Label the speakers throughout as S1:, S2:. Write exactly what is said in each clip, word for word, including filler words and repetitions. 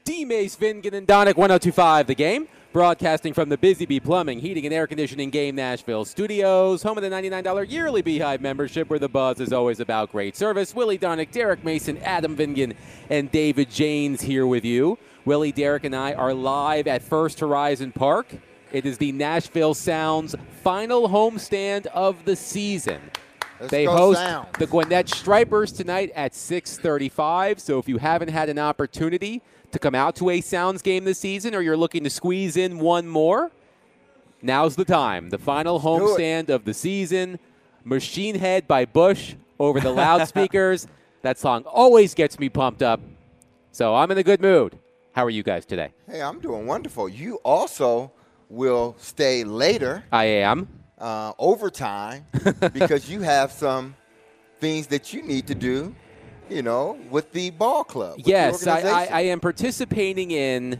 S1: D. Mace, Vingan, and Donick, one oh two point five The Game. Broadcasting from the Busy Bee Plumbing, Heating, and Air Conditioning Game Nashville Studios, home of the ninety-nine dollars yearly Beehive membership, where the buzz is always about great service. Willie Donick, Derek Mason, Adam Vingan, and David Janes here with you. Willie, Derek, and I are live at First Horizon Park. It is the Nashville Sounds final homestand of the season.
S2: Let's
S1: they
S2: go
S1: host
S2: Sounds.
S1: the Gwinnett Stripers tonight at six thirty-five, so if you haven't had an opportunity to come out to a Sounds game this season, or you're looking to squeeze in one more, now's the time. The final homestand of the season. Machine Head by Bush over the loudspeakers. That song always gets me pumped up. So I'm in a good mood. How are you guys today?
S2: Hey, I'm doing wonderful. You also will stay later.
S1: I am.
S2: Uh, overtime because you have some things that you need to do, you know, with the ball club. With
S1: yes,
S2: the
S1: I, I,
S2: organization.
S1: I am participating in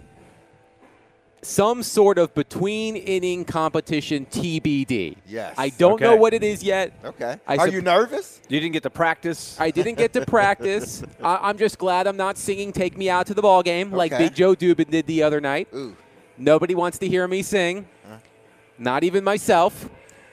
S1: some sort of between-inning competition T B D.
S2: Yes.
S1: I don't
S3: Okay.
S1: know what it is yet.
S2: Okay.
S1: I
S2: Are
S1: sup-
S2: you nervous?
S3: You didn't get to practice.
S1: I didn't get to practice. I, I'm just glad I'm not singing Take Me Out to the Ball Game like
S2: Okay.
S1: Big Joe Dubin did the other night.
S2: Ooh.
S1: Nobody wants to hear me sing, not even myself.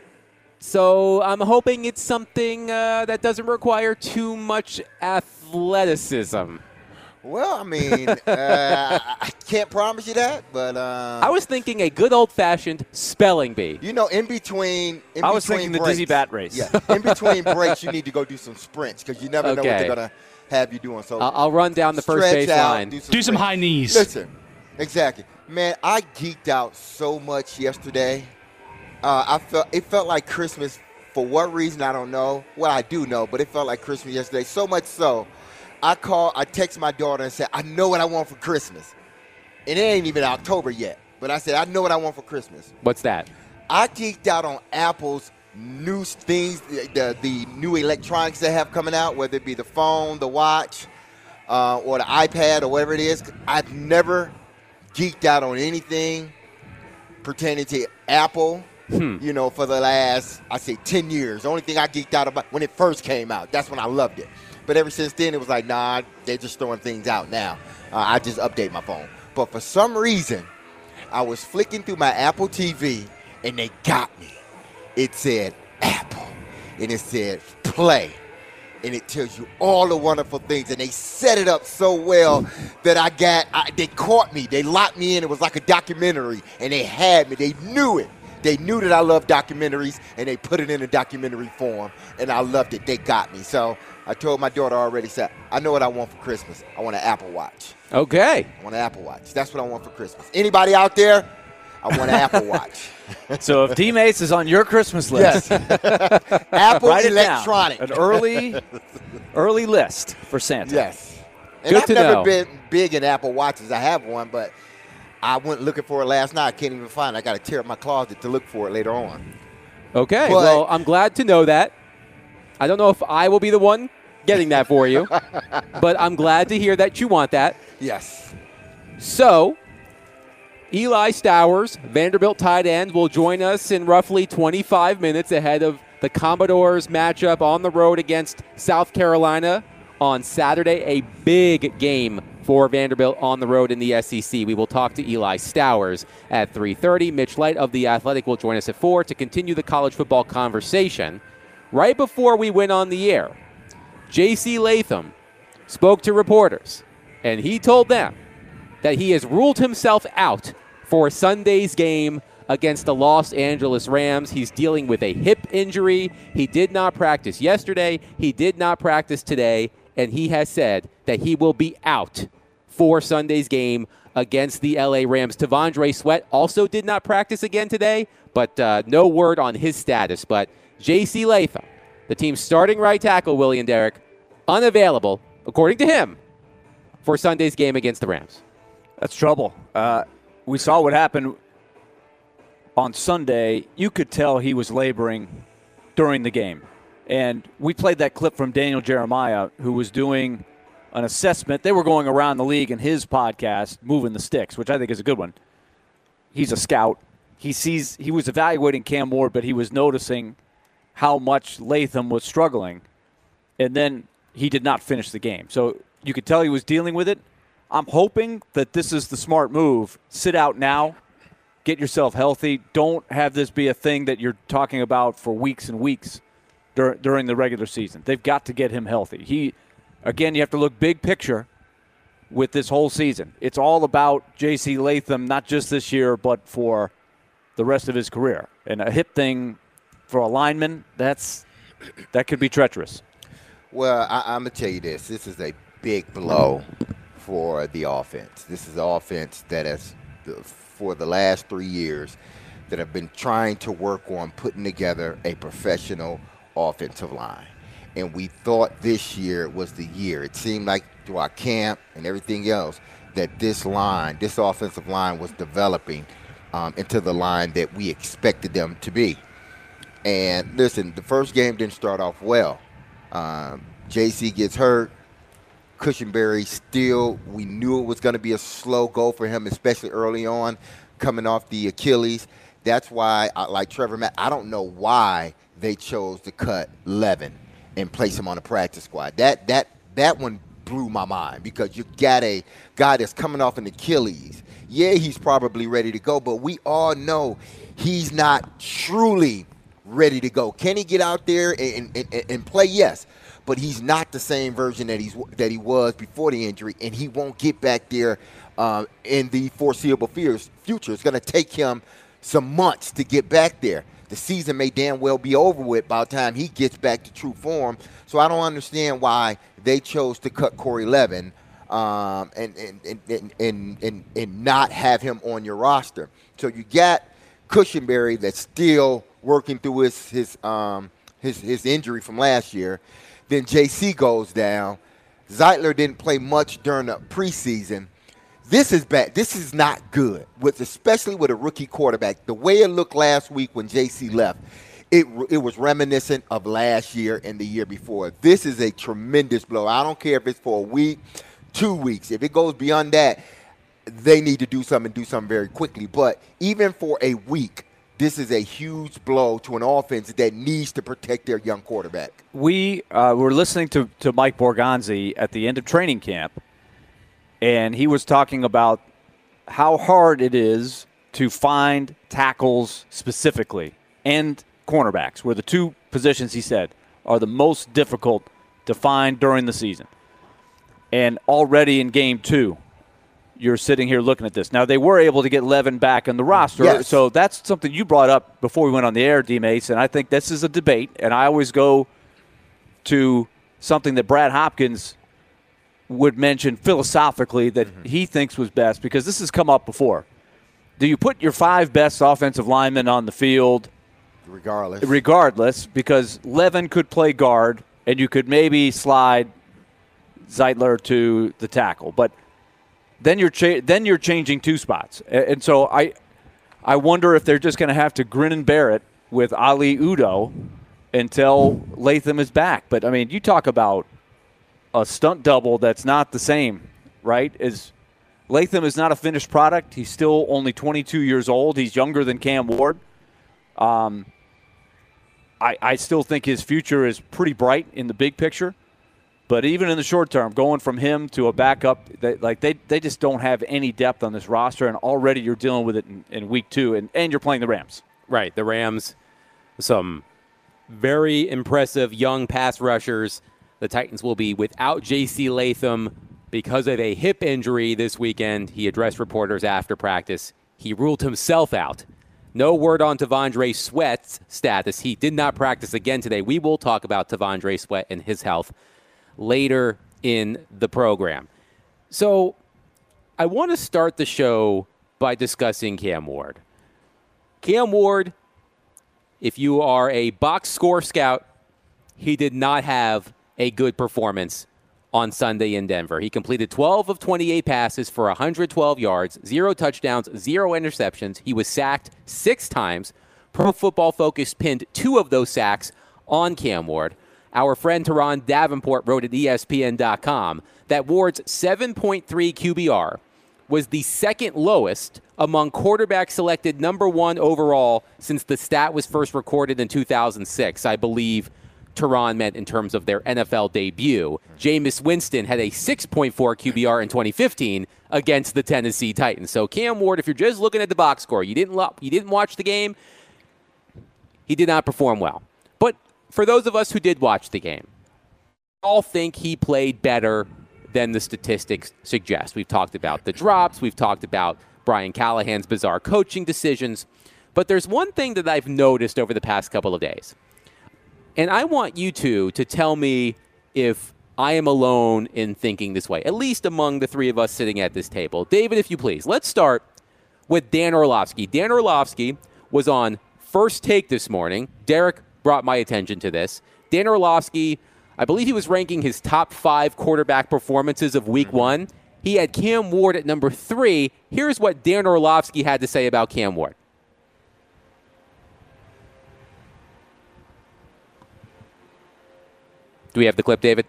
S1: So I'm hoping it's something uh, that doesn't require too much athleticism.
S2: Well, I mean, uh, I can't promise you that, but uh,
S1: I was thinking a good old-fashioned spelling bee.
S2: you know, in between, in
S3: I was
S2: between
S3: thinking the
S2: breaks,
S3: dizzy bat race.
S2: Yeah, in between breaks, you need to go do some sprints because you never know what
S1: Okay.
S2: they're gonna have you doing. So
S1: I'll, I'll run down the first
S2: stretch
S1: base
S2: out,
S1: line.
S2: do some,
S4: Do some
S2: sprints.
S4: high knees.
S2: Listen, exactly, man. I geeked out so much yesterday. Uh, I felt it felt like Christmas for what reason I don't know. Well, I do know, but it felt like Christmas yesterday. So much so, I called, I texted my daughter and said, "I know what I want for Christmas," and it ain't even October yet. But I said, "I know what I want for Christmas."
S1: What's that?
S2: I geeked out on Apple's new things, the, the, the new electronics they have coming out, whether it be the phone, the watch, uh, or the iPad, or whatever it is. I've never geeked out on anything pertaining to Apple,
S1: Hmm.
S2: you know, for the last, I say, ten years. The only thing I geeked out about when it first came out, that's when I loved it. But ever since then, it was like, nah, they're just throwing things out now. Uh, I just update my phone. But for some reason, I was flicking through my Apple T V, and they got me. It said Apple, and it said play, and it tells you all the wonderful things, and they set it up so well that I got, I, they caught me. They locked me in. It was like a documentary, and they had me. They knew it. They knew that I love documentaries, and they put it in a documentary form, and I loved it. They got me. So I told my daughter already, said, I know what I want for Christmas. I want an Apple Watch.
S1: Okay.
S2: I want an Apple Watch. That's what I want for Christmas. Anybody out there? I want an Apple Watch.
S3: So if D Mace is on your Christmas list,
S2: Yes. Apple
S3: write it
S2: Electronic.
S3: down. An early, early list for Santa.
S2: Yes. And
S1: Good
S2: I've
S1: to
S2: never
S1: know.
S2: been big in Apple Watches. I have one, but I went looking for it last night. I can't even find it. I got to tear up my closet to look for it later on.
S1: Okay.
S2: But-
S1: well, I'm glad to know that. I don't know if I will be the one getting that for you, but I'm glad to hear that you want that.
S2: Yes.
S1: So, Eli Stowers, Vanderbilt tight end, will join us in roughly twenty-five minutes ahead of the Commodores matchup on the road against South Carolina on Saturday. A big game for Vanderbilt on the road in the S E C. We will talk to Eli Stowers at three thirty. Mitch Light of The Athletic will join us at four to continue the college football conversation. Right before we went on the air, J C Latham spoke to reporters, and he told them that he has ruled himself out for Sunday's game against the Los Angeles Rams. He's dealing with a hip injury. He did not practice yesterday. He did not practice today. And he has said that he will be out for Sunday's game against the L A Rams. Tavondre Sweat also did not practice again today, but uh, no word on his status. But J C Latham, the team's starting right tackle, Willie and Derek, unavailable, according to him, for Sunday's game against the Rams.
S3: That's trouble. Uh, we saw what happened on Sunday. You could tell he was laboring during the game. And we played that clip from Daniel Jeremiah, who was doing an assessment. They were going around the league in his podcast, Moving the Sticks, which I think is a good one. He's a scout. He sees he was evaluating Cam Ward, but he was noticing how much Latham was struggling. And then he did not finish the game. So you could tell he was dealing with it. I'm hoping that this is the smart move. Sit out now. Get yourself healthy. Don't have this be a thing that you're talking about for weeks and weeks dur- during the regular season. They've got to get him healthy. He, again, you have to look big picture with this whole season. It's all about J C Latham, not just this year, but for the rest of his career. And a hip thing for a lineman, that's that could be treacherous.
S2: Well, I, I'm going to tell you this. This is a big blow for the offense. This is the offense that has, for the last three years, that have been trying to work on putting together a professional offensive line. And we thought this year was the year. It seemed like through our camp and everything else that this line, this offensive line was developing um, into the line that we expected them to be. And listen, the first game didn't start off well. Um, J C gets hurt. Cushenberry still, we knew it was going to be a slow go for him, especially early on, coming off the Achilles. That's why, I, like Trevor Matt, I don't know why they chose to cut Levin and place him on the practice squad. That that that one blew my mind because you got a guy that's coming off an Achilles. Yeah, he's probably ready to go, but we all know he's not truly ready to go. Can he get out there and, and, and play? Yes. But he's not the same version that he's that he was before the injury, and he won't get back there uh, in the foreseeable future. It's going to take him some months to get back there. The season may damn well be over with by the time he gets back to true form. So I don't understand why they chose to cut Corey Levin um, and, and, and, and, and, and not have him on your roster. So you got Cushenberry that's still working through his his um, his, his injury from last year. Then J C goes down. Zeitler didn't play much during the preseason. This is bad. This is not good, with especially with a rookie quarterback. The way it looked last week when J C left, it it was reminiscent of last year and the year before. This is a tremendous blow. I don't care if it's for a week, two weeks. If it goes beyond that, they need to do something, do something very quickly. But even for a week, this is a huge blow to an offense that needs to protect their young quarterback.
S3: We uh, were listening to, to Mike Borgonzi at the end of training camp, and he was talking about how hard it is to find tackles specifically and cornerbacks, were the two positions, he said, are the most difficult to find during the season. And already in game two, you're sitting here looking at this. Now, they were able to get Levin back on the roster,
S2: yes.
S3: So that's something you brought up before we went on the air, D-Mace, and I think this is a debate, and I always go to something that Brad Hopkins would mention philosophically that mm-hmm. he thinks was best, because this has come up before. Do you put your five best offensive linemen on the field?
S2: Regardless.
S3: Regardless, because Levin could play guard, and you could maybe slide Zeitler to the tackle, but then you're cha- then you're changing two spots. And so I I wonder if they're just going to have to grin and bear it with Ali Udoh until Latham is back. But, I mean, you talk about a stunt double that's not the same, right? Is Latham is not a finished product. He's still only twenty-two years old. He's younger than Cam Ward. Um, I, I still think his future is pretty bright in the big picture. But even in the short term, going from him to a backup, they, like they, they just don't have any depth on this roster, and already you're dealing with it in, in week two, and, and you're playing the Rams.
S1: Right, the Rams, some very impressive young pass rushers. The Titans will be without J C Latham because of a hip injury this weekend. He addressed reporters after practice. He ruled himself out. No word on T'Vondre Sweat's status. He did not practice again today. We will talk about T'Vondre Sweat and his health later in the program. So I want to start the show by discussing Cam Ward. Cam Ward, if you are a box score scout, he did not have a good performance on Sunday in Denver. He completed twelve of twenty-eight passes for one hundred twelve yards, zero touchdowns, zero interceptions. He was sacked six times. Pro Football Focus pinned two of those sacks on Cam Ward. Our friend Teron Davenport wrote at E S P N dot com that Ward's seven point three Q B R was the second lowest among quarterbacks selected number one overall since the stat was first recorded in two thousand six, I believe Teron meant in terms of their N F L debut. Jameis Winston had a six point four Q B R in twenty fifteen against the Tennessee Titans. So Cam Ward, if you're just looking at the box score, you didn't lo- you didn't watch the game, he did not perform well. But for those of us who did watch the game, all think he played better than the statistics suggest. We've talked about the drops. We've talked about Brian Callahan's bizarre coaching decisions. But there's one thing that I've noticed over the past couple of days. And I want you two to tell me if I am alone in thinking this way, at least among the three of us sitting at this table. David, if you please, let's start with Dan Orlovsky. Dan Orlovsky was on First Take this morning. Derek brought my attention to this. Dan Orlovsky, I believe he was ranking his top five quarterback performances of week one. He had Cam Ward at number three. Here's what Dan Orlovsky had to say about Cam Ward. Do we have the clip, David?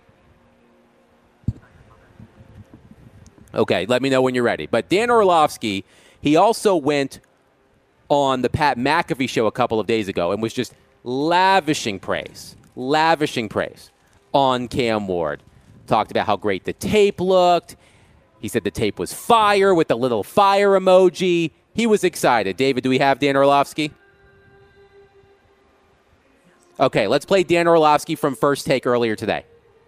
S1: Okay, let me know when you're ready. But Dan Orlovsky, he also went on the Pat McAfee show a couple of days ago and was just lavishing praise, lavishing praise on Cam Ward. Talked about how great the tape looked. He said the tape was fire with the little fire emoji. He was excited. David, do we have Dan Orlovsky? Okay, let's play Dan Orlovsky from First Take earlier today.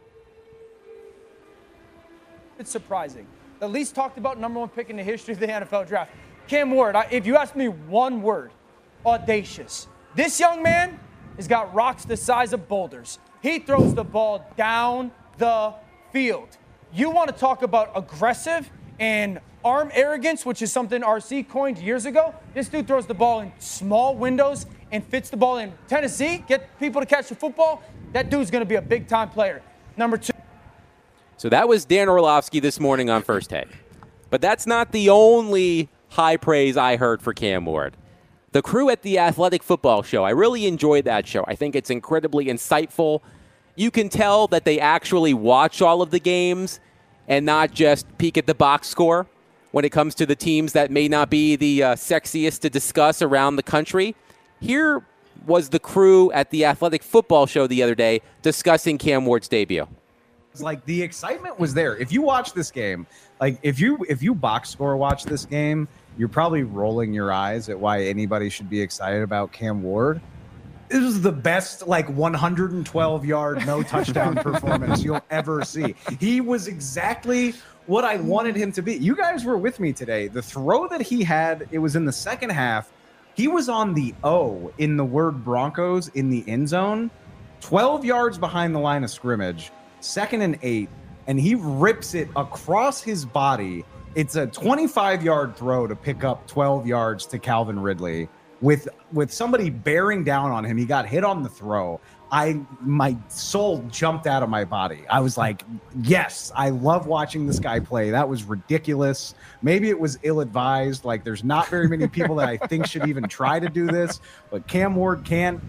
S4: It's surprising. The least talked about number one pick in the history of the N F L draft. Cam Ward, I, if you ask me one word, audacious. This young man has got rocks the size of boulders. He throws the ball down the field. You want to talk about aggressive and arm arrogance, which is something R C coined years ago. This dude throws the ball in small windows and fits the ball in. Tennessee, get people to catch the football. That dude's going to be a big-time player. Number two.
S1: So that was Dan Orlovsky this morning on First Take. But that's not the only high praise I heard for Cam Ward. The crew at the Athletic Football Show, I really enjoyed that show. I think it's incredibly insightful. You can tell that they actually watch all of the games and not just peek at the box score when it comes to the teams that may not be the uh, sexiest to discuss around the country. Here was the crew at the Athletic Football Show the other day discussing Cam Ward's debut.
S5: Like, the excitement was there. If you watch this game, like if you if you box score watch this game, you're probably rolling your eyes at why anybody should be excited about Cam Ward. This was the best, like, one hundred twelve yard, no touchdown performance you'll ever see. He was exactly what I wanted him to be. You guys were with me today. The throw that he had, it was in the second half. He was on the O in the word Broncos in the end zone, twelve yards behind the line of scrimmage, second and eight, and he rips it across his body. It's a twenty-five yard throw to pick up twelve yards to Calvin Ridley. With with somebody bearing down on him, he got hit on the throw. I my soul jumped out of my body. I was like, yes, I love watching this guy play. That was ridiculous. Maybe it was ill-advised. Like, there's not very many people that I think should even try to do this, but Cam Ward can.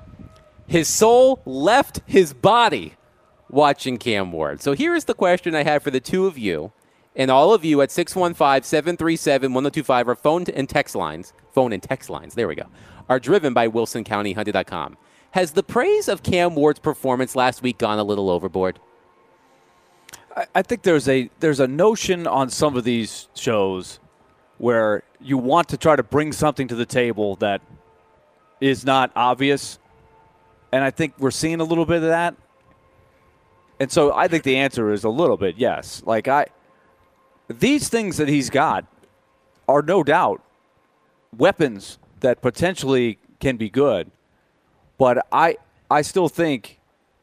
S1: His soul left his body watching Cam Ward. So here's the question I have for the two of you, and all of you at six one five, seven three seven, one oh two five, our phone and text lines, phone and text lines, there we go, are driven by Wilson County Hyundai dot com. Has the praise of Cam Ward's performance last week gone a little overboard?
S3: I, I think there's a there's a notion on some of these shows where you want to try to bring something to the table that is not obvious, and I think we're seeing a little bit of that. And so I think the answer is a little bit yes. Like I, these things that he's got are no doubt weapons that potentially can be good. But I I still think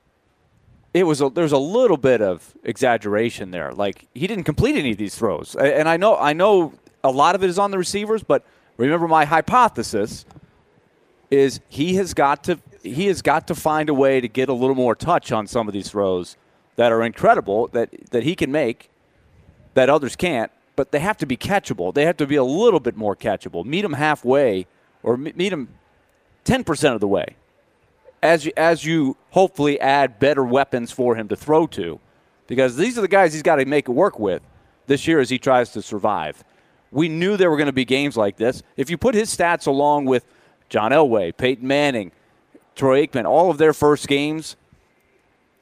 S3: it was a, there's a little bit of exaggeration there. Like, he didn't complete any of these throws. And I know I know a lot of it is on the receivers, but remember my hypothesis is he has got to he has got to find a way to get a little more touch on some of these throws that are incredible that, that he can make that others can't, but they have to be catchable. They have to be a little bit more catchable. Meet him halfway or meet him ten percent of the way. As you, as you hopefully add better weapons for him to throw to, because these are the guys he's got to make it work with this year as he tries to survive. We knew there were going to be games like this. If you put his stats along with John Elway, Peyton Manning, Troy Aikman, all of their first games,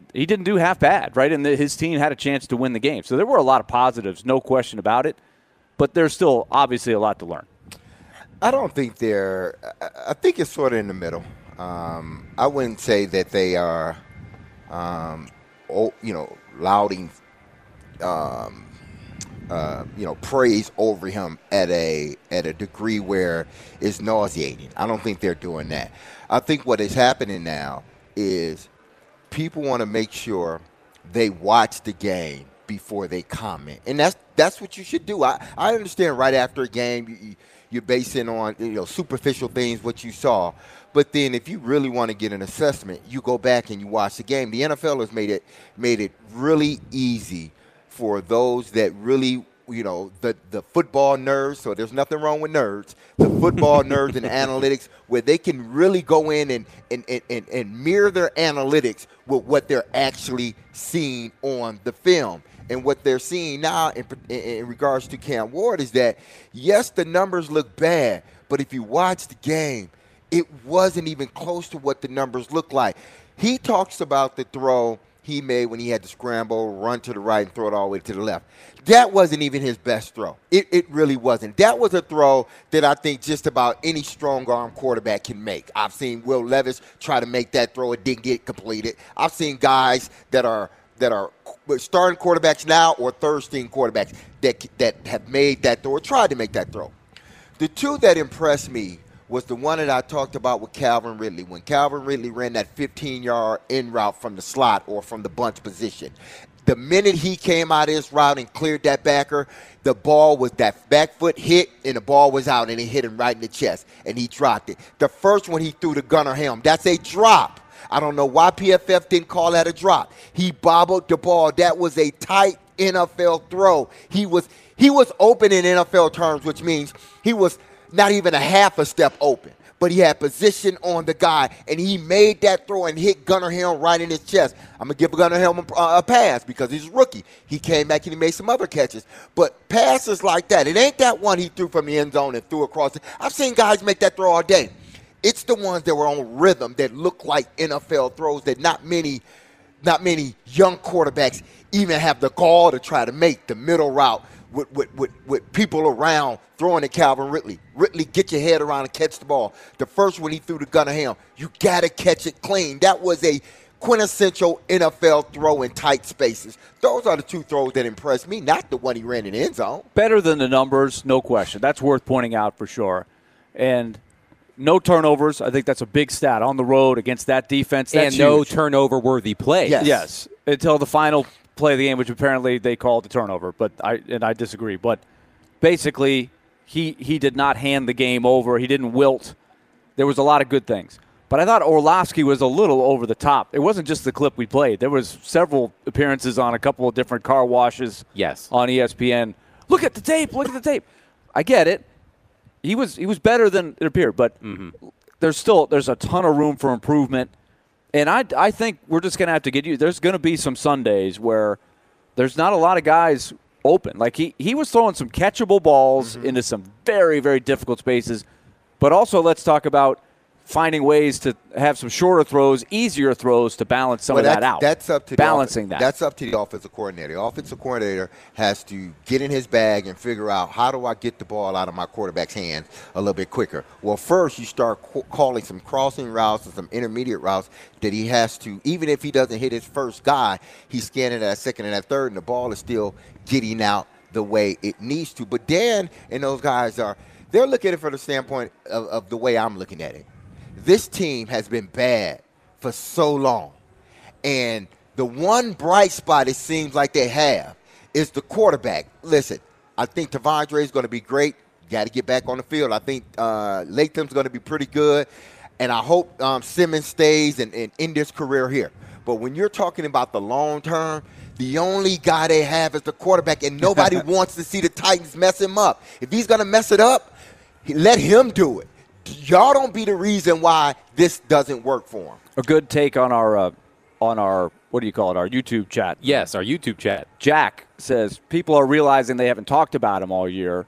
S3: he didn't do half bad, right? And the, his team had a chance to win the game. So there were a lot of positives, no question about it. But there's still obviously a lot to learn.
S2: I don't think they're – I think it's sort of in the middle. Um, I wouldn't say that they are, um, oh, you know, lauding, um, uh, you know, praise over him at a at a degree where it's nauseating. I don't think they're doing that. I think what is happening now is people want to make sure they watch the game before they comment, and that's that's what you should do. I, I understand right after a game you, you're basing on you know superficial things what you saw. But then if you really want to get an assessment, you go back and you watch the game. The N F L has made it made it really easy for those that really, you know, the, the football nerds, so there's nothing wrong with nerds, the football nerds and analytics, where they can really go in and, and, and, and mirror their analytics with what they're actually seeing on the film. And what they're seeing now in, in, in regards to Cam Ward is that, yes, the numbers look bad, but if you watch the game, it wasn't even close to what the numbers look like. He talks about the throw he made when he had to scramble, run to the right, and throw it all the way to the left. That wasn't even his best throw. It, it really wasn't. That was a throw that I think just about any strong-arm quarterback can make. I've seen Will Levis try to make that throw. It didn't get completed. I've seen guys that are that are starting quarterbacks now or third-string quarterbacks that, that have made that throw or tried to make that throw. The two that impressed me was the one that I talked about with Calvin Ridley. When Calvin Ridley ran that fifteen-yard in route from the slot or from the bunch position, the minute he came out of his route and cleared that backer, the ball was that back foot hit and the ball was out and it hit him right in the chest and he dropped it. The first one he threw to Gunnar Helm, that's a drop. I don't know why P F F didn't call that a drop. He bobbled the ball. That was a tight N F L throw. He was he was open in N F L terms, which means he was not even a half a step open, but he had position on the guy, and he made that throw and hit Gunnar Helm right in his chest. I'm going to give Gunnar Helm a, a pass because he's a rookie. He came back and he made some other catches. But passes like that, it ain't that one he threw from the end zone and threw across it. I've seen guys make that throw all day. It's the ones that were on rhythm that look like N F L throws that not many, not many young quarterbacks even have the gall to try to make the middle route. With, with, with, with people around throwing to Calvin Ridley. Ridley, get your head around and catch the ball. The first one he threw to Gunnar Helm, you got to catch it clean. That was a quintessential N F L throw in tight spaces. Those are the two throws that impressed me, not the one he ran in the end zone.
S3: Better than the numbers, no question. That's worth pointing out for sure. And no turnovers. I think that's a big stat on the road against that defense. That's
S1: and no
S3: huge.
S1: turnover-worthy plays.
S2: Yes.
S3: Yes, until the final play of the game, which apparently they called a turnover, but I and I disagree. But basically, he he did not hand the game over. He didn't wilt. There was a lot of good things. But I thought Orlovsky was a little over the top. It wasn't just the clip we played. There was several appearances on a couple of different car washes
S1: Yes.
S3: on E S P N. Look at the tape. Look at the tape. I get it. He was he was better than it appeared, but mm-hmm. there's still there's a ton of room for improvement. And I, I think we're just going to have to get you – there's going to be some Sundays where there's not a lot of guys open. Like, he, he was throwing some catchable balls mm-hmm. into some very, very difficult spaces. But also let's talk about finding ways to have some shorter throws, easier throws to balance some
S2: well,
S3: of that out.
S2: That's up to
S3: balancing
S2: the
S3: that.
S2: That's up to the offensive coordinator. The offensive coordinator has to get in his bag and figure out, how do I get the ball out of my quarterback's hands a little bit quicker? Well, first you start c- calling some crossing routes and some intermediate routes that he has to, even if he doesn't hit his first guy, he's scanning that second and that third, and the ball is still getting out the way it needs to. But Dan and those guys are, they're looking at it from the standpoint of, of the way I'm looking at it. This team has been bad for so long. And the one bright spot it seems like they have is the quarterback. Listen, I think Tavondre is going to be great. Got to get back on the field. I think uh, Latham's going to be pretty good. And I hope um, Simmons stays and, and end his career here. But when you're talking about the long term, the only guy they have is the quarterback, and nobody wants to see the Titans mess him up. If he's going to mess it up, let him do it. Y'all don't be the reason why this doesn't work for him.
S3: A good take on our uh, on our what do you call it? Our YouTube chat.
S1: Yes, our YouTube chat.
S3: Jack says people are realizing they haven't talked about him all year,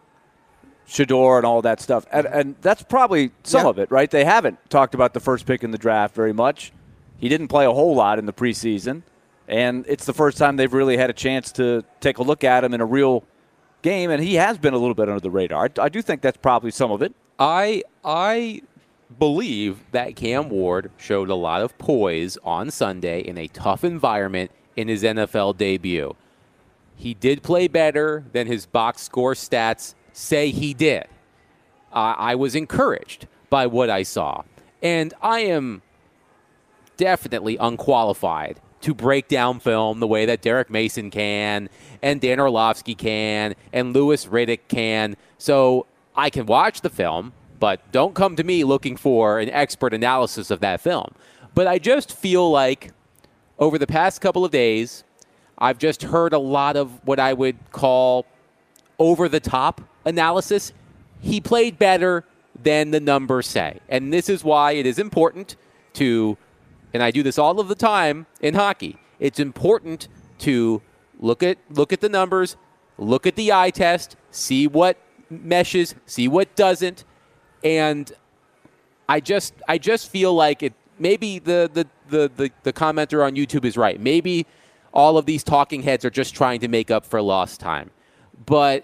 S3: Shedeur and all that stuff, and, and that's probably some
S2: Yeah.
S3: of it, right? They haven't talked about the first pick in the draft very much. He didn't play a whole lot in the preseason. And it's the first time they've really had a chance to take a look at him in a real game, and he has been a little bit under the radar. I, I do think that's probably some of it.
S1: I I believe that Cam Ward showed a lot of poise on Sunday in a tough environment in his N F L debut. He did play better than his box score stats say he did. Uh, I was encouraged by what I saw. And I am definitely unqualified to break down film the way that Derek Mason can, and Dan Orlovsky can, and Louis Riddick can. So I can watch the film, but don't come to me looking for an expert analysis of that film. But I just feel like over the past couple of days, I've just heard a lot of what I would call over-the-top analysis. He played better than the numbers say. And this is why it is important to, and I do this all of the time in hockey, it's important to look at look at the numbers, look at the eye test, see what meshes, see what doesn't. And I just I just feel like it maybe the the, the, the, the commenter on YouTube is right. Maybe all of these talking heads are just trying to make up for lost time. But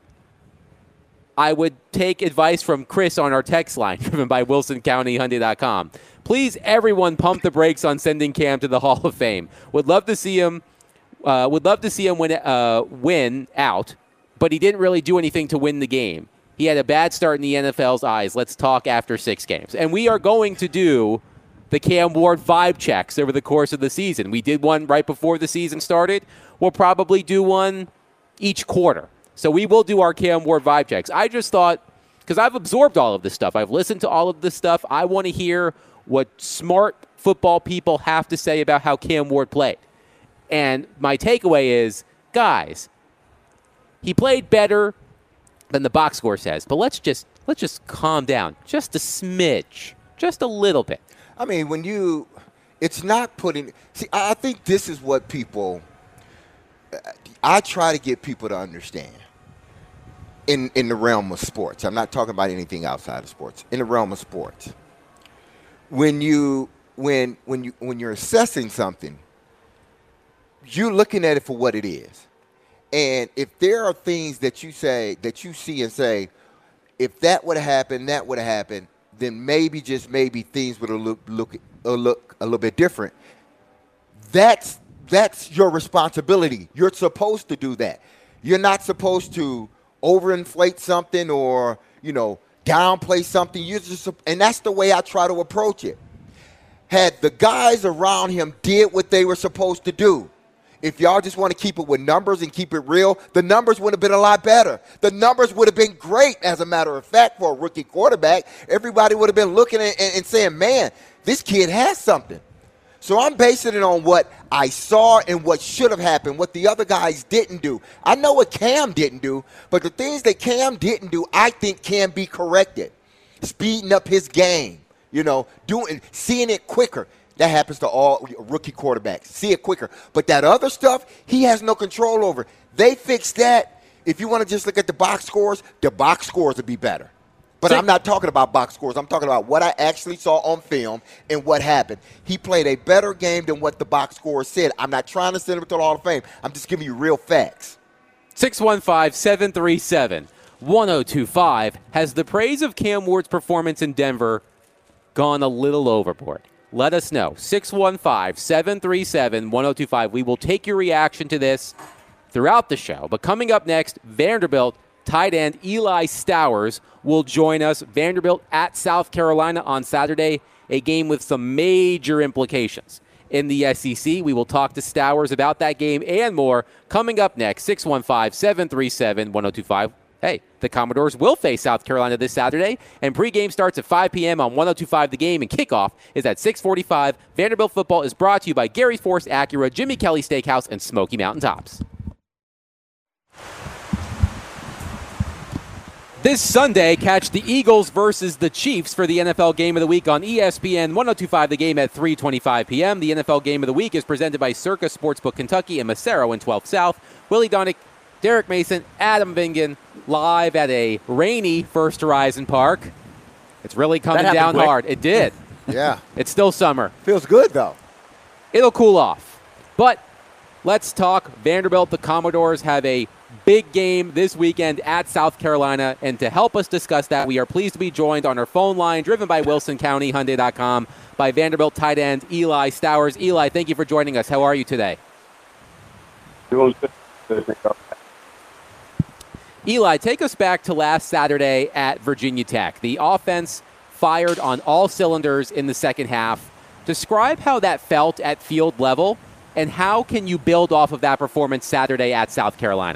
S1: I would take advice from Chris on our text line, driven by Wilson County Hyundai dot com. Please, everyone, pump the brakes on sending Cam to the Hall of Fame. Would love to see him. Uh, would love to see him win, uh, win out, but he didn't really do anything to win the game. He had a bad start in the N F L's eyes. Let's talk after six games, and we are going to do the Cam Ward vibe checks over the course of the season. We did one right before the season started. We'll probably do one each quarter. So we will do our Cam Ward vibe checks. I just thought, because I've absorbed all of this stuff, I've listened to all of this stuff, I want to hear what smart football people have to say about how Cam Ward played. And my takeaway is, guys, he played better than the box score says, but let's just let's just calm down just a smidge, just a little bit.
S2: I mean, when you, it's not putting, see, I think this is what people, I try to get people to understand in, in the realm of sports. I'm not talking about anything outside of sports. In the realm of sports. When you, when, when you, when you're assessing something, you're looking at it for what it is. And if there are things that you say, that you see and say, if that would have happened, that would have happened, then maybe, just maybe, things would have look, look, uh, look a little bit different. That's that's your responsibility. You're supposed to do that. You're not supposed to overinflate something or, you know, downplay something. You're just, and that's the way I try to approach it. Had the guys around him did what they were supposed to do, if y'all just want to keep it with numbers and keep it real, the numbers would have been a lot better. The numbers would have been great, as a matter of fact, for a rookie quarterback. Everybody would have been looking at and, and saying, man, this kid has something. So I'm basing it on what I saw and what should have happened, what the other guys didn't do. I know what Cam didn't do, but the things that Cam didn't do, I think can be corrected. Speeding up his game, you know, doing, seeing it quicker. That happens to all rookie quarterbacks. See it quicker. But that other stuff, he has no control over. They fixed that. If you want to just look at the box scores, the box scores would be better. But
S1: So-
S2: I'm not talking about box scores. I'm talking about what I actually saw on film and what happened. He played a better game than what the box scores said. I'm not trying to send him to the Hall of Fame. I'm just giving you real facts.
S1: six one five, seven three seven, one oh two five. Has the praise of Cam Ward's performance in Denver gone a little overboard? Let us know. six one five, seven three seven, one oh two five. We will take your reaction to this throughout the show. But coming up next, Vanderbilt tight end Eli Stowers will join us. Vanderbilt at South Carolina on Saturday, a game with some major implications in the S E C. We will talk to Stowers about that game and more coming up next. six one five, seven three seven, one oh two five. Hey, the Commodores will face South Carolina this Saturday, and pregame starts at five p.m. on one oh two five The Game, and kickoff is at six forty-five. Vanderbilt football is brought to you by Gary Force Acura, Jimmy Kelly Steakhouse, and Smoky Mountain Tops. This Sunday, catch the Eagles versus the Chiefs for the N F L Game of the Week on E S P N one oh two five The Game at three twenty-five p.m. The N F L Game of the Week is presented by Circa Sportsbook Kentucky and Massaro in twelfth South. Willie Donick, Derek Mason, Adam Vingan, live at a rainy First Horizon Park. It's really coming
S3: That
S1: down
S3: happened quick.
S1: hard. It did.
S2: Yeah.
S1: It's still summer.
S2: Feels good, though.
S1: It'll cool off. But let's talk Vanderbilt. The Commodores have a big game this weekend at South Carolina, and to help us discuss that, we are pleased to be joined on our phone line, driven by Wilson County Hyundai dot com, by Vanderbilt tight end Eli Stowers. Eli, thank you for joining us. How are you today?
S6: Doing good.
S1: Eli, take us back to last Saturday at Virginia Tech. The offense fired on all cylinders in the second half. Describe how that felt at field level, and how can you build off of that performance Saturday at South Carolina?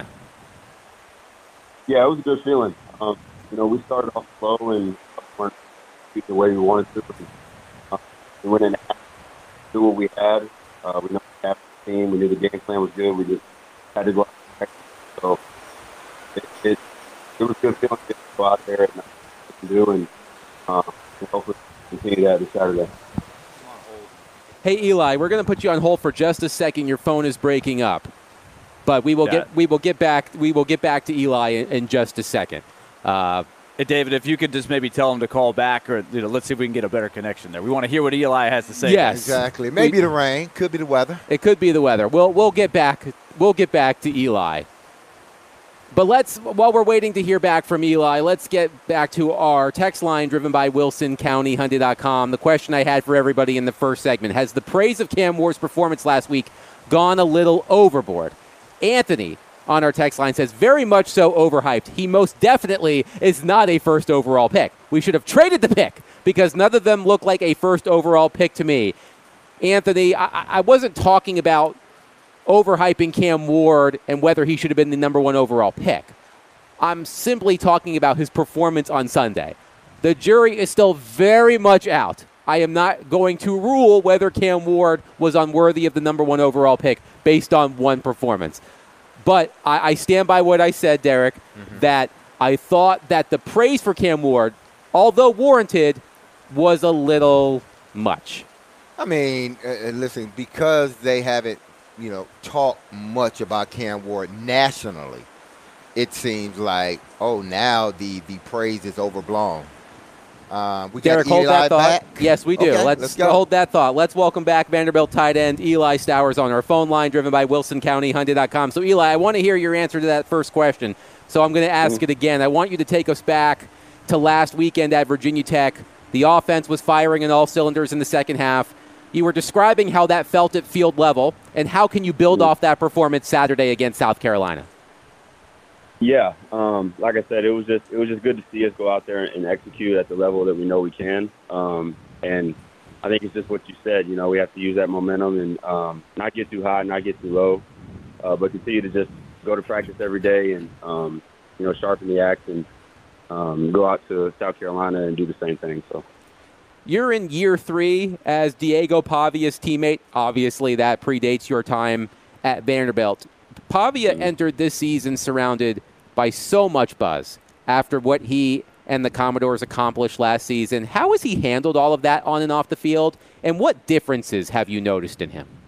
S6: Yeah, it was a good feeling. Um, you know, we started off slow and weren't the way we wanted to. Uh, we went in, do what we had. Uh, we know we had the team. We knew the game plan was good. We just had to go out there. So it, it, it was a good feeling to go out there and do, and uh, hopefully continue that this Saturday.
S1: Hey, Eli, we're going to put you on hold for just a second. Your phone is breaking up. But we will
S3: Yeah.
S1: get we will get back we will get back to Eli in, in just a second. Uh,
S3: Hey, David, if you could just maybe tell him to call back, or you know, let's see if we can get a better connection there. We want to hear what Eli has to say.
S1: Yes.
S2: Exactly. Maybe
S1: We-
S2: the rain. Could be the weather.
S1: It could be the weather. We'll we'll get back we'll get back to Eli. But let's while we're waiting to hear back from Eli, let's get back to our text line driven by Wilson County Hyundai dot com. The question I had for everybody in the first segment: has the praise of Cam Ward's performance last week gone a little overboard? Anthony on our text line says, very much so overhyped. He most definitely is not a first overall pick. We should have traded the pick because none of them look like a first overall pick to me. Anthony, I, I wasn't talking about overhyping Cam Ward and whether he should have been the number one overall pick. I'm simply talking about his performance on Sunday. The jury is still very much out. I am not going to rule whether Cam Ward was unworthy of the number one overall pick based on one performance. But I, I stand by what I said, Derek, mm-hmm. that I thought that the praise for Cam Ward, although warranted, was a little much.
S2: I mean, uh, listen, because they haven't, you know, talked much about Cam Ward nationally, it seems like, oh, now the, the praise is overblown. Uh, we
S1: Derek,
S2: got
S1: hold
S2: Eli
S1: that thought.
S2: back.
S1: Yes, we do.
S2: Okay,
S1: let's,
S2: let's go.
S1: hold that thought. Let's welcome back Vanderbilt tight end Eli Stowers on our phone line, driven by Wilson County Hyundai dot com. So, Eli, I want to hear your answer to that first question. So I'm going to ask mm. it again. I want you to take us back to last weekend at Virginia Tech. The offense was firing on all cylinders in the second half. You were describing how that felt at field level, and how can you build mm. off that performance Saturday against South Carolina?
S6: Yeah, um, like I said, it was just it was just good to see us go out there and execute at the level that we know we can. Um, and I think it's just what you said. You know, we have to use that momentum and um, not get too high, not get too low, uh, but continue to just go to practice every day and um, you know, sharpen the axe and um, go out to South Carolina and do the same thing. So.
S1: You're in year three as Diego Pavia's teammate. Obviously, that predates your time at Vanderbilt. Pavia mm-hmm. entered this season surrounded by so much buzz after what he and the Commodores accomplished last season. How has he handled all of that on and off the field, and what differences have you noticed in him?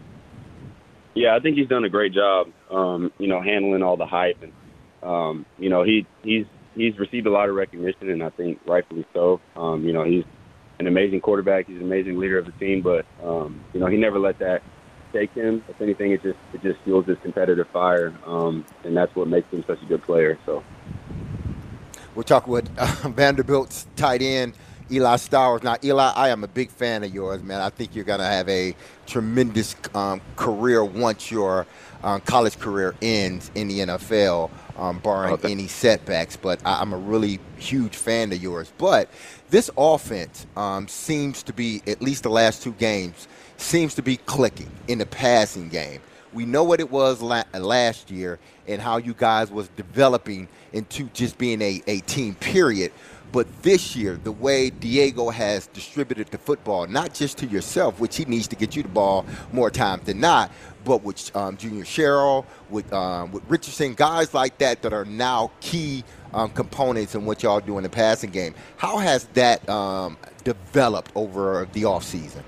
S6: Yeah, I think he's done a great job, um, you know, handling all the hype. And, um, you know, he he's he's received a lot of recognition, and I think rightfully so. Um, you know, he's an amazing quarterback. He's an amazing leader of the team, but, um, you know, he never let that take him. If anything, it just it just fuels his competitive fire, um, and that's what makes him such a good player. So,
S2: we're talking with uh, Vanderbilt's tight end Eli Stowers. Now, Eli, I am a big fan of yours, man. I think you're going to have a tremendous um, career once your um, college career ends in the N F L, um, barring okay. any setbacks. But I, I'm a really huge fan of yours. But this offense um, seems to be, at least the last two games, seems to be clicking in the passing game. We know what it was la- last year and how you guys was developing into just being a, a team, period. But this year, the way Diego has distributed the football, not just to yourself, which he needs to get you the ball more times than not, but with um, Junior Sherrill, with um, with Richardson, guys like that that are now key um, components in what y'all do in the passing game. How has that um, developed over the offseason?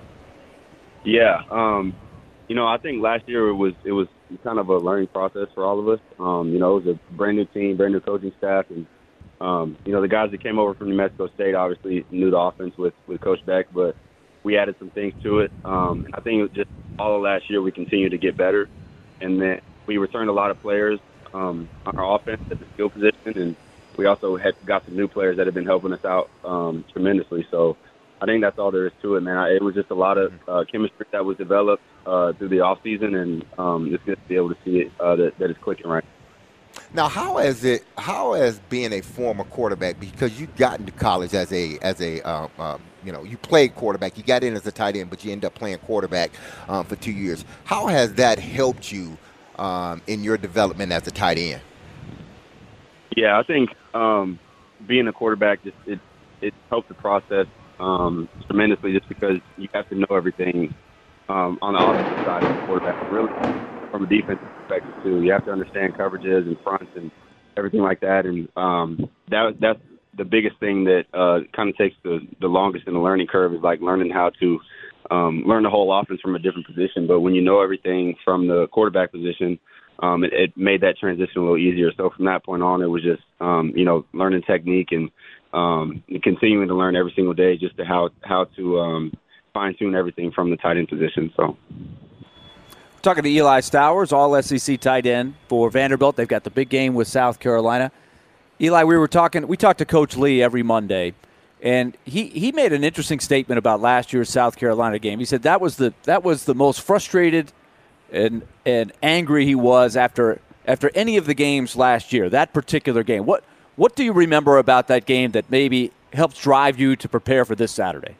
S6: Yeah, um, you know, I think last year it was it was kind of a learning process for all of us. Um, you know, it was a brand new team, brand new coaching staff, and um, you know, the guys that came over from New Mexico State obviously knew the offense with, with Coach Beck, but we added some things to it. Um, and I think it just all of last year we continued to get better, and then we returned a lot of players um, on our offense at the skill position, and we also had got some new players that have been helping us out um, tremendously. So I think that's all there is to it, man. It was just a lot of uh, chemistry that was developed uh, through the off season, and um, it's good to be able to see it uh, that, that it's clicking right.
S2: Now, how has it? How has being a former quarterback, because you got into college as a as a um, um, you know, you played quarterback, you got in as a tight end, but you end up playing quarterback um, for two years. How has that helped you um, in your development as a tight end?
S6: Yeah, I think um, being a quarterback just it it helps the process um, tremendously, just because you have to know everything um, on the offensive side of the quarterback. Really, from a defensive perspective too, you have to understand coverages and fronts and everything like that. And um, that that's the biggest thing that uh, kind of takes the, the longest in the learning curve, is like learning how to um, learn the whole offense from a different position. But when you know everything from the quarterback position, um, it, it made that transition a little easier. So from that point on, it was just um, you know, learning technique and um, continuing to learn every single day just to how how to um, fine tune everything from the tight end position. So.
S3: Talking to Eli Stowers, all S E C tight end for Vanderbilt. They've got the big game with South Carolina. Eli, we were talking. We talked to Coach Lee every Monday, and he, he made an interesting statement about last year's South Carolina game. He said that was the that was the most frustrated and and angry he was after after any of the games last year. That particular game. What what do you remember about that game that maybe helped drive you to prepare for this Saturday?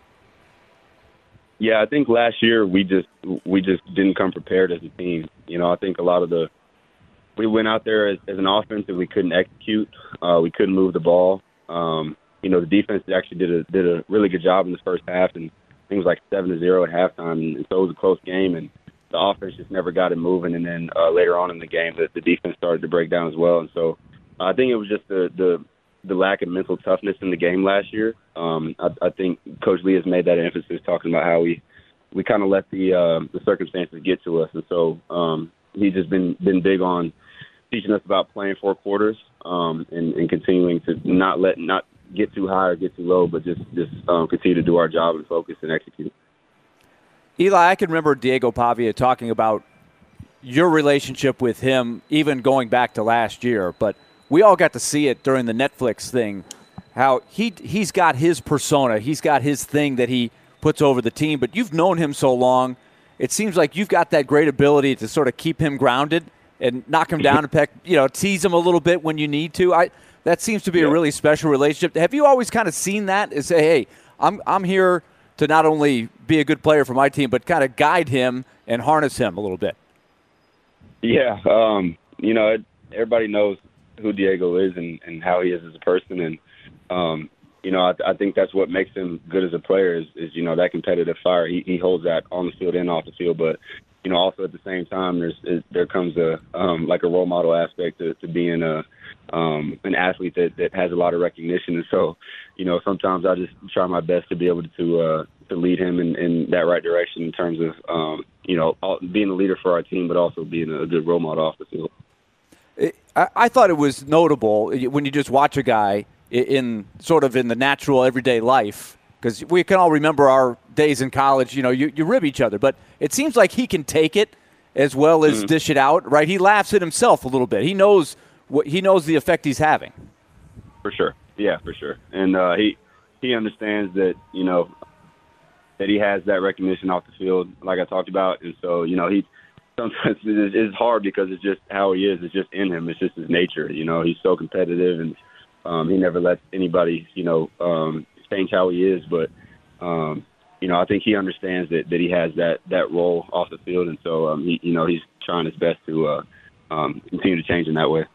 S6: Yeah, I think last year we just we just didn't come prepared as a team. You know, I think a lot of the we went out there as, as an offense and we couldn't execute. Uh, we couldn't move the ball. Um, you know, the defense actually did a did a really good job in the first half, and I think it was like seven to zero at halftime, and so it was a close game. And the offense just never got it moving. And then uh, later on in the game, the, the defense started to break down as well. And so I think it was just the the the lack of mental toughness in the game last year. Um, I, I think Coach Lee has made that emphasis, talking about how we, we kind of let the uh, the circumstances get to us. And so um, he's just been, been big on teaching us about playing four quarters um, and, and continuing to not let not get too high or get too low, but just, just um, continue to do our job and focus and execute.
S3: Eli, I can remember Diego Pavia talking about your relationship with him even going back to last year, but we all got to see it during the Netflix thing, how he, he's got his persona. He's got his thing that he puts over the team. But you've known him so long, it seems like you've got that great ability to sort of keep him grounded and knock him down and peck, you know, tease him a little bit when you need to. I That seems to be yeah. a really special relationship. Have you always kind of seen that and say, hey, I'm I'm here to not only be a good player for my team, but kind of guide him and harness him a little bit?
S6: Yeah. Um, you know, it, everybody knows who Diego is and, and how he is as a person. And, um, you know, I, I think that's what makes him good as a player is, is you know, that competitive fire. He, he holds that on the field and off the field. But, you know, also at the same time, there's is, there comes a um, like a role model aspect to, to being a um, an athlete that, that has a lot of recognition. And so, you know, sometimes I just try my best to be able to uh, to lead him in, in that right direction in terms of, um, you know, being a leader for our team, but also being a good role model off the field.
S3: I, I thought it was notable when you just watch a guy in, in sort of in the natural everyday life, because we can all remember our days in college. You know, you, you rib each other, but it seems like he can take it as well as mm-hmm. dish it out. Right? He laughs at himself a little bit. He knows what he knows the effect he's having.
S6: For sure, yeah, for sure, and uh, he he understands that you know that he has that recognition off the field, like I talked about, and so you know he. Sometimes it's hard because it's just how he is. It's just in him. It's just his nature. You know, he's so competitive, and um, he never lets anybody, you know, um, change how he is. But, um, you know, I think he understands that, that he has that, that role off the field, and so, um, he, you know, he's trying his best to uh, um, continue to change in that way.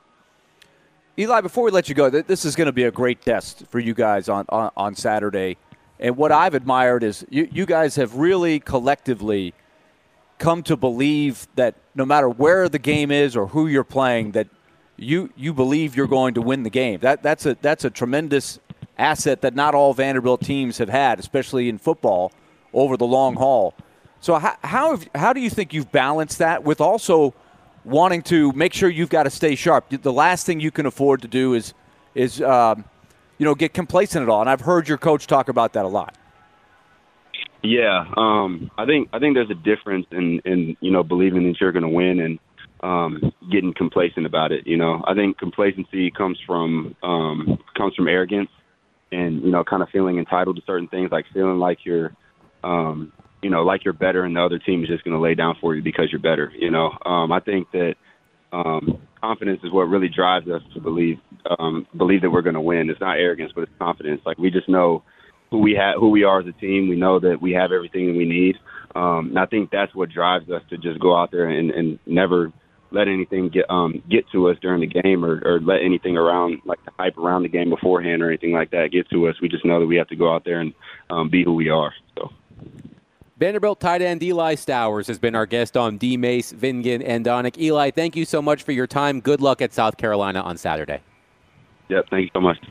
S3: Eli, before we let you go, this is going to be a great test for you guys on, on, on Saturday. And what I've admired is you, you guys have really collectively – come to believe that no matter where the game is or who you're playing, that you you believe you're going to win the game. That that's a that's a tremendous asset that not all Vanderbilt teams have had, especially in football, over the long haul. So how how, have, how do you think you've balanced that with also wanting to make sure you've got to stay sharp? The last thing you can afford to do is is um, you know get complacent at all. And I've heard your coach talk about that a lot.
S6: Yeah, um, I think I think there's a difference in, in you know believing that you're going to win and um, getting complacent about it. You know, I think complacency comes from um, comes from arrogance and you know kind of feeling entitled to certain things, like feeling like you're um, you know like you're better and the other team is just going to lay down for you because you're better. You know, um, I think that um, confidence is what really drives us to believe um, believe that we're going to win. It's not arrogance, but it's confidence. Like we just know who we have, who we are as a team. We know that we have everything that we need. Um, and I think that's what drives us to just go out there and, and never let anything get um, get to us during the game or, or let anything around, like the hype around the game beforehand or anything like that get to us. We just know that we have to go out there and um, be who we are. So.
S1: Vanderbilt tight end Eli Stowers has been our guest on D. Mace, Vingan, and Donick. Eli, thank you so much for your time. Good luck at South Carolina on Saturday.
S6: Yep, thank you so much.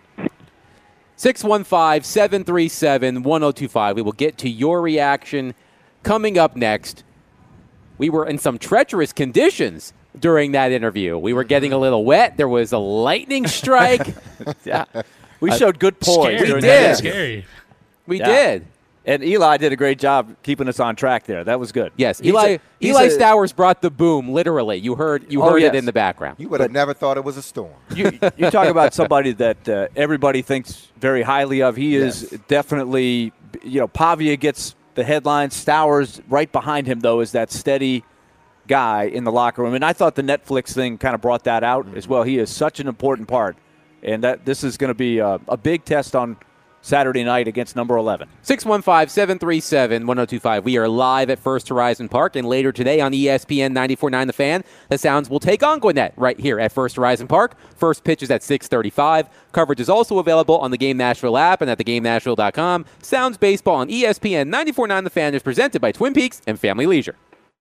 S1: six one five, seven three seven, one oh two five. We will get to your reaction coming up next. We were in some treacherous conditions during that interview. We were getting a little wet. There was a lightning strike.
S3: Yeah, we showed good poise.
S1: We
S3: during
S1: did.
S3: that.
S7: Scary.
S1: We
S3: Yeah.
S1: did.
S3: And Eli did a great job keeping us on track there. That was good.
S1: Yes,
S3: He's
S1: Eli
S3: a- he's
S1: Eli
S3: a-
S1: Stowers brought the boom, literally. You heard you
S3: Oh,
S1: heard
S3: yes.
S1: it in the background.
S2: You would have never thought it was a storm.
S3: you, you talk about somebody that uh, everybody thinks very highly of. He is
S2: Yes.
S3: definitely, you know, Pavia gets the headlines. Stowers right behind him, though, is that steady guy in the locker room. And I thought the Netflix thing kind of brought that out as well. He is such an important part. And that this is going to be a, a big test on Saturday night against number eleven.
S1: six one five, seven three seven, one oh two five. We are live at First Horizon Park, and later today on E S P N ninety-four point nine The Fan, the Sounds will take on Gwinnett right here at First Horizon Park. First pitch is at six thirty-five. Coverage is also available on the Game Nashville app and at the game nashville dot com. Sounds Baseball on E S P N ninety-four point nine The Fan is presented by Twin Peaks and Family Leisure.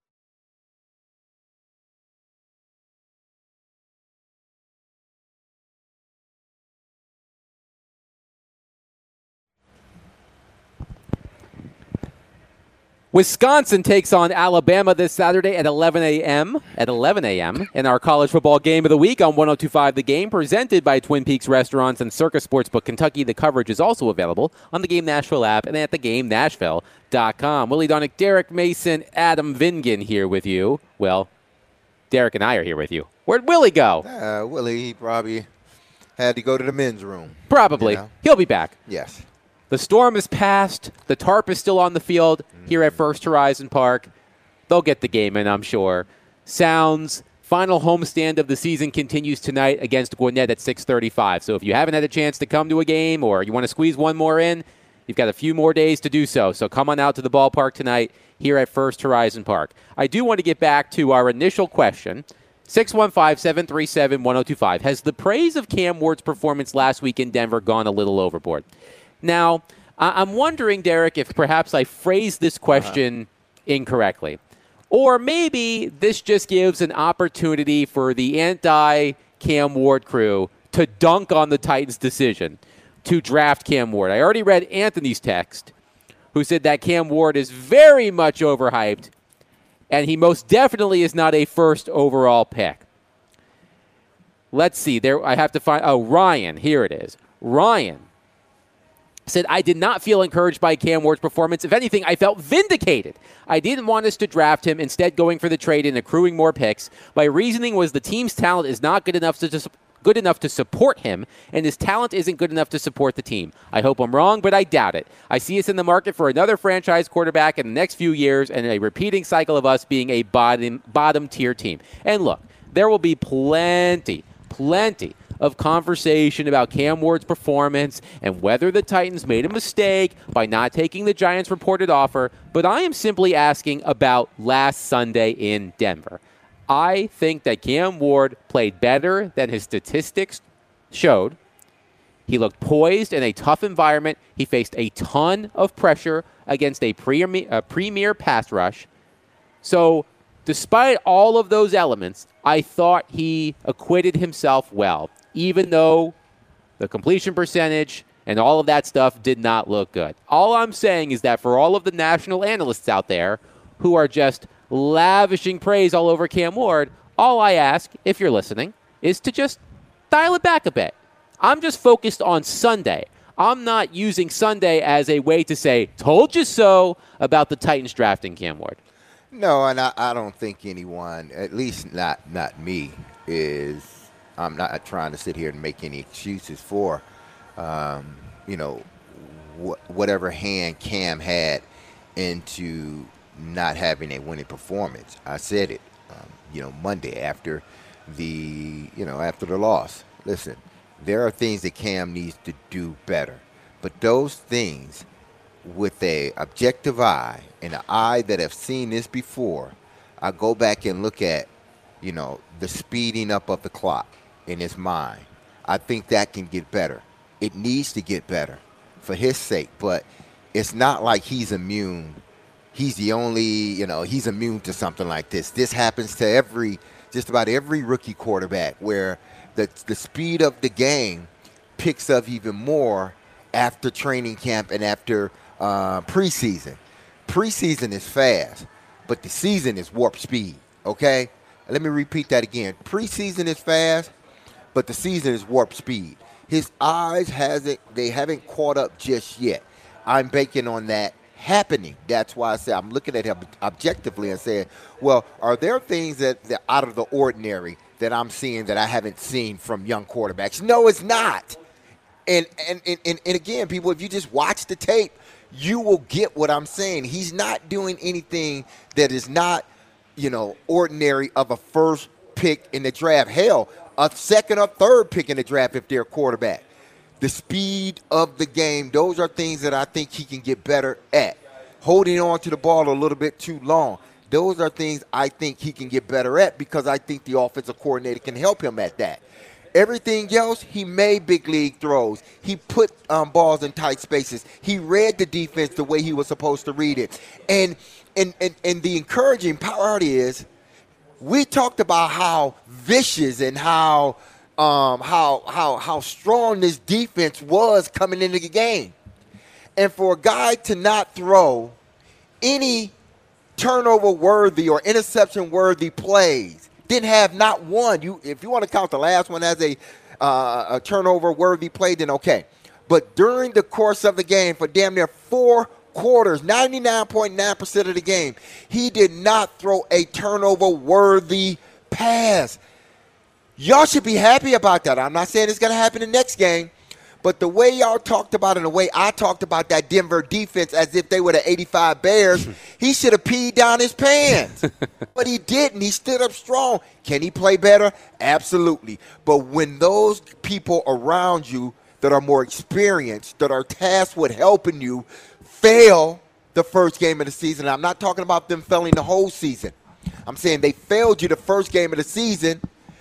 S1: Wisconsin takes on Alabama this Saturday at eleven a.m. At eleven a.m. in our college football game of the week on one oh two point five The Game, presented by Twin Peaks Restaurants and Circus Sportsbook Kentucky. The coverage is also available on the Game Nashville app and at the game nashville dot com. Willie Donick, Derek Mason, Adam Vingan here with you. Well, Derek and I are here with you. Where'd Willie go?
S2: Uh, Willie, he probably had to go to the men's room.
S1: Probably.
S2: You know?
S1: He'll be back.
S2: Yes.
S1: The storm is past. The tarp is still on the field here at First Horizon Park. They'll get the game in, I'm sure. Sounds, final homestand of the season continues tonight against Gwinnett at six thirty-five. So if you haven't had a chance to come to a game or you want to squeeze one more in, you've got a few more days to do so. So come on out to the ballpark tonight here at First Horizon Park. I do want to get back to our initial question. six one five, seven three seven, one oh two five. Has the praise of Cam Ward's performance last week in Denver gone a little overboard? Now, I'm wondering, Derek, if perhaps I phrased this question uh-huh. incorrectly. Or maybe this just gives an opportunity for the anti-Cam Ward crew to dunk on the Titans' decision to draft Cam Ward. I already read Anthony's text, who said that Cam Ward is very much overhyped, and he most definitely is not a first overall pick. Let's see. There, I have to find. Oh, Ryan. Here it is. Ryan said, I did not feel encouraged by Cam Ward's performance. If anything, I felt vindicated. I didn't want us to draft him, instead going for the trade and accruing more picks. My reasoning was the team's talent is not good enough to just good enough to support him, and his talent isn't good enough to support the team. I hope I'm wrong, but I doubt it. I see us in the market for another franchise quarterback in the next few years and a repeating cycle of us being a bottom bottom tier team. And look, there will be plenty, plenty of conversation about Cam Ward's performance and whether the Titans made a mistake by not taking the Giants' reported offer, but I am simply asking about last Sunday in Denver. I think that Cam Ward played better than his statistics showed. He looked poised in a tough environment. He faced a ton of pressure against a premier, a premier pass rush. So despite all of those elements, I thought he acquitted himself well, even though the completion percentage and all of that stuff did not look good. All I'm saying is that for all of the national analysts out there who are just lavishing praise all over Cam Ward, all I ask, if you're listening, is to just dial it back a bit. I'm just focused on Sunday. I'm not using Sunday as a way to say, told you so, about the Titans drafting Cam Ward.
S2: No, and I, I don't think anyone, at least not not me, is I'm not trying to sit here and make any excuses for, um, you know, wh- whatever hand Cam had into not having a winning performance. I said it, um, you know, Monday after the, you know, after the loss. Listen, there are things that Cam needs to do better, but those things, with a objective eye and an eye that have seen this before, I go back and look at, you know, the speeding up of the clock in his mind. I think that can get better. It needs to get better for his sake, but it's not like he's immune. He's the only, you know, he's immune to something like this. This happens to every, just about every rookie quarterback, where the the speed of the game picks up even more after training camp and after Uh, preseason. Preseason is fast, but the season is warp speed, okay? Let me repeat that again. Preseason is fast, but the season is warp speed. His eyes hasn't, they haven't caught up just yet. I'm banking on that happening. That's why I say I'm looking at him objectively and saying, well, are there things that, that out of the ordinary that I'm seeing that I haven't seen from young quarterbacks? No, it's not. And, and, and, and again, people, if you just watch the tape, you will get what I'm saying. He's not doing anything that is not, you know, ordinary of a first pick in the draft. Hell, a second or third pick in the draft if they're a quarterback. The speed of the game, those are things that I think he can get better at. Holding on to the ball a little bit too long, those are things I think he can get better at, because I think the offensive coordinator can help him at that. Everything else, he made big league throws. He put um, balls in tight spaces. He read the defense the way he was supposed to read it. And and and, and the encouraging part is, we talked about how vicious and how um, how how how strong this defense was coming into the game. And for a guy to not throw any turnover-worthy or interception-worthy plays, didn't have not one. You, if you want to count the last one as a, uh, a turnover-worthy play, then okay. But during the course of the game, for damn near four quarters, ninety-nine point nine percent of the game, he did not throw a turnover-worthy pass. Y'all should be happy about that. I'm not saying it's going to happen the next game, but the way y'all talked about it and the way I talked about that Denver defense as if they were the eighty-five Bears, he should have peed down his pants. But he didn't. He stood up strong. Can he play better? Absolutely. But when those people around you that are more experienced, that are tasked with helping you, fail the first game of the season, I'm not talking about them failing the whole season. I'm saying they failed you the first game of the season.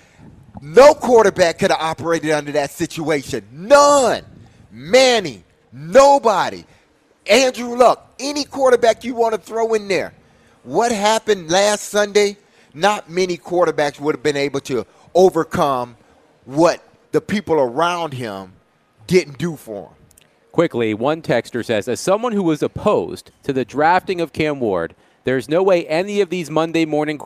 S2: No quarterback could have operated under that situation. None. Manning, nobody. Andrew Luck, any quarterback you want to throw in there. What happened last Sunday? Not many quarterbacks would have been able to overcome what the people around him didn't do for him.
S1: Quickly, one texter says, as someone who was opposed to the drafting of Cam Ward, there's no way any of these Monday morning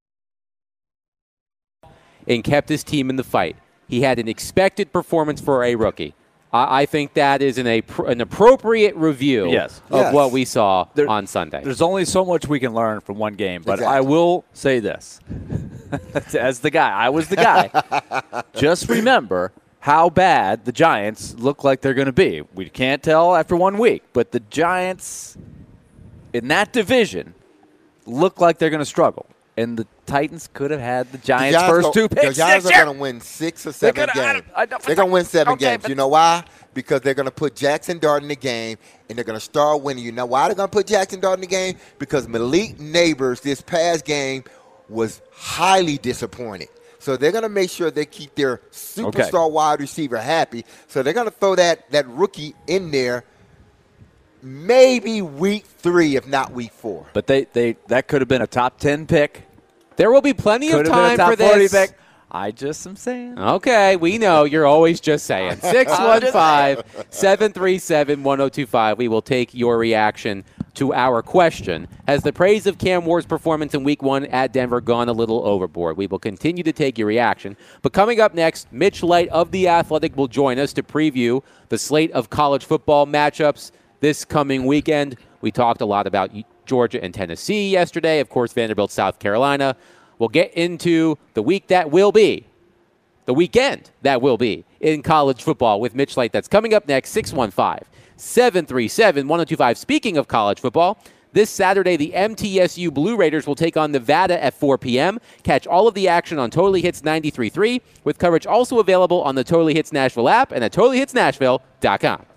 S1: and kept his team in the fight. He had an expected performance for a rookie. I, I think that is an, a, an appropriate review
S3: yes.
S1: of
S2: yes.
S1: what we saw
S3: there,
S1: on Sunday.
S3: There's only so much we can learn from one game, but
S2: exactly.
S3: I will say this. As the guy, I was the guy. Just remember how bad the Giants look like they're going to be. We can't tell after one week, but the Giants in that division look like they're going to struggle. And the Titans could have had the Giants'
S2: the
S3: first
S2: go,
S3: two picks.
S2: The Giants are going to win six or seven games. They're going to win seven
S3: okay,
S2: games. You know why? Because they're going to put Jackson Dart in the game, and they're going to start winning. You know why they're going to put Jackson Dart in the game? Because Malik Neighbors this past game was highly disappointed. So they're going to make sure they keep their superstar okay. wide receiver happy. So they're going to throw that, that rookie in there maybe week three, if not week four.
S3: But they, they that could have been a top ten pick.
S1: There will be plenty
S3: Could
S1: of
S3: have
S1: time
S3: been a top
S1: for this.
S3: forty pick. I just am saying.
S1: Okay, we know. You're always just saying. six one five, seven three seven, one oh two five. We will take your reaction to our question. Has the praise of Cam Ward's performance in week one at Denver gone a little overboard? We will continue to take your reaction. But coming up next, Mitch Light of The Athletic will join us to preview the slate of college football matchups this coming weekend. We talked a lot about Georgia and Tennessee yesterday. Of course, Vanderbilt, South Carolina. We'll get into the week that will be, the weekend that will be in college football with Mitch Light. That's coming up next, six one five, seven three seven, one oh two five. Speaking of college football, this Saturday, the M T S U Blue Raiders will take on Nevada at four p.m. Catch all of the action on Totally Hits ninety-three point three, with coverage also available on the Totally Hits Nashville app and at totally hits nashville dot com.